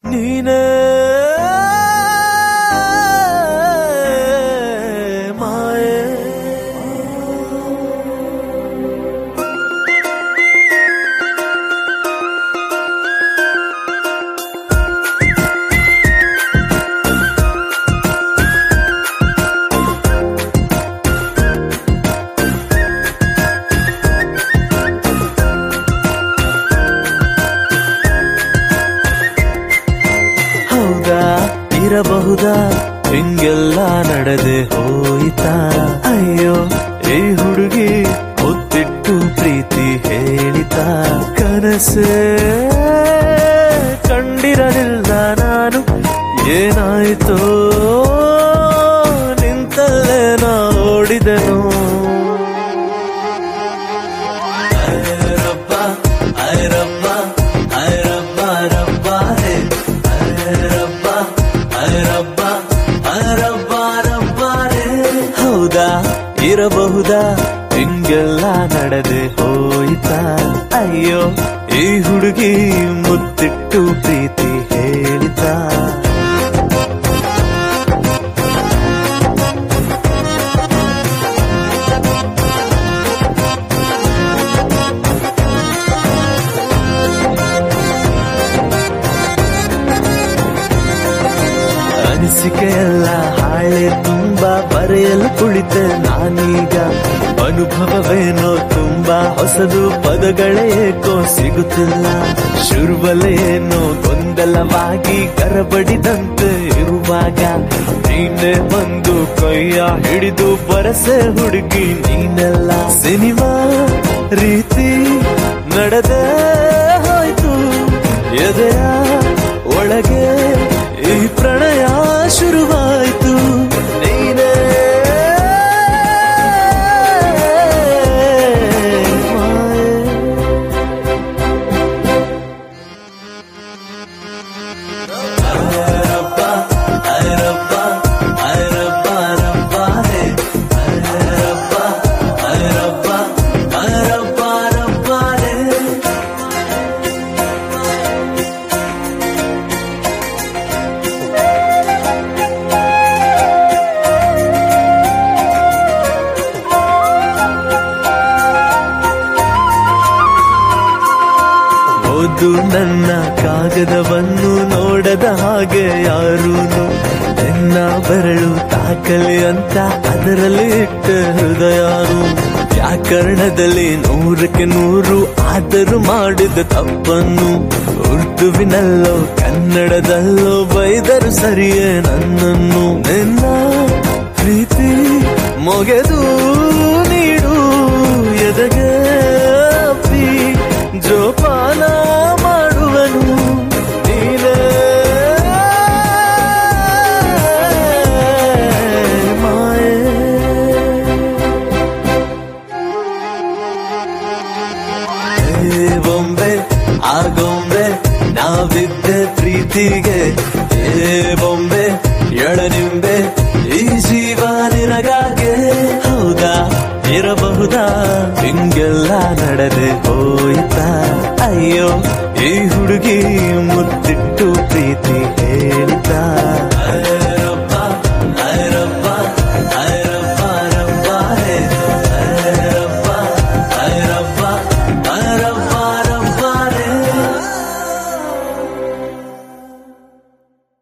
ನೀನೇ ಮಾಯೆ. ಇರಬಹುದಾ ಹಿಂಗೆಲ್ಲ ನಡೆದೆ ಹೋಯ್ತಾ? ಅಯ್ಯೋ ಈ ಹುಡುಗಿ ಮುತ್ತಿಟ್ಟು ಪ್ರೀತಿ ಹೇಳಿತಾ? ಕನಸೇ ಕಂಡಿರಲಿಲ್ಲ ನಾನು, ಏನಾಯ್ತೋ ನಿಂತಲ್ಲೇ ನಾ ಓಡಿದೆನು. ಐರಬ್ಬ ಐರಬ್ಬ ಐರಬ್ಬ ರಬ್ಬ ರೇ ಐರಬ್ಬ ಐರಬ್ಬ ಐರಬ್ಬ ರಬ್ಬ ರೇ. ಹೌದಾ ಇರಬಹುದಾ ಹಿಂಗೆಲ್ಲ ನಡೆದೆ ಹೋಯ್ತಾ? ಅಯ್ಯೋ ಈ ಹುಡುಗಿ ಮುತ್ತಿಟ್ಟು ಪ್ರೀತಿ ಹೇಳಿತಾ? ಅನಿಸಿಕೆಯಲ್ಲ ಹಾಳೆ ತುಂಬಾ ಬರೆಯಲು ಕುಳಿತೆ ನಾನೀಗ. ಅನುಭವವೇನೋ ತುಂಬಾ ಹೊಸದು, ಪದಗಳೇ ಏಕೋ ಸಿಗುತ್ತಿಲ್ಲ. ಶುರುವಲ್ಲೇನೋ ಗೊಂದಲವಾಗಿ ಗರಬಡಿದಂತೆ ಇರುವಾಗ ನೀನೆ ಬಂದು ಕೈಯ ಹಿಡಿದು ಬರಸೆ ಹುಡುಗಿ ನೀನೆಲ್ಲ. ಸಿನಿಮಾ ರೀತಿ ನಡೆದೇ ಹೋಯ್ತು ಎದೆಯ ಒಳಗೆ, ಈ ಪ್ರಣಯ ಶುರುವಾಯ್ತು. ನೀನೇ ಮಾಯೆ. ಐರಬ್ಬ ಐರಬ್ಬ ಐರಬ್ಬ ರಬ್ಬ ರೇ ಐರಬ್ಬ ಐರಬ್ಬ ಐರಬ್ಬ ರಬ್ಬ ರೇ. ಓದು ನನ್ನ ಕಾಗದವನ್ನು ನೋಡದ ಹಾಗೆ ಯಾರೂನು, ನಿನ್ನ ಬೆರಳು ತಾಕಲಿ ಅಂತ ಅದರಲ್ಲಿ ಇಟ್ಟ ಹೃದಯನು. ವ್ಯಾಕರಣದಲ್ಲಿ 100ಕ್ಕೆ 100 ಆದರೂ ಮಾಡಿದ ತಪ್ಪನ್ನು, ಉರ್ದುವಿನಲ್ಲೋ ಕನ್ನಡದಲ್ಲೋ ಬೈದರು ಸರಿಯೇ ನನ್ನನ್ನು. ನಿನ್ನ ಪ್ರೀತಿ ಮೊಗೆದು ನೀಡು ಎದೆಗೆ ಅಪ್ಪಿ ಜೋಪಾನ ಮಾಡುವನು. ನೀನೇ ಮಾಯೆ. ಏ ಬೊಂಬೆ ಆ ಗೊಂಬೆ ನಾವಿದ್ದೆ ಪ್ರೀತಿಗೆ, ಏ ಬೊಂಬೆ ಎಳನಿಂಬೆ ಈ ಜೀವ ನಿನಗಾಗೆ. ಹೌದಾ ಇರಬಹುದಾ ಹಿಂಗೆಲ್ಲ ನಡೆದೆ ಹೋಯ್ತಾ? ಅಯ್ಯೋ ಈ ಹುಡುಗಿ ಮುತ್ತಿಟ್ಟು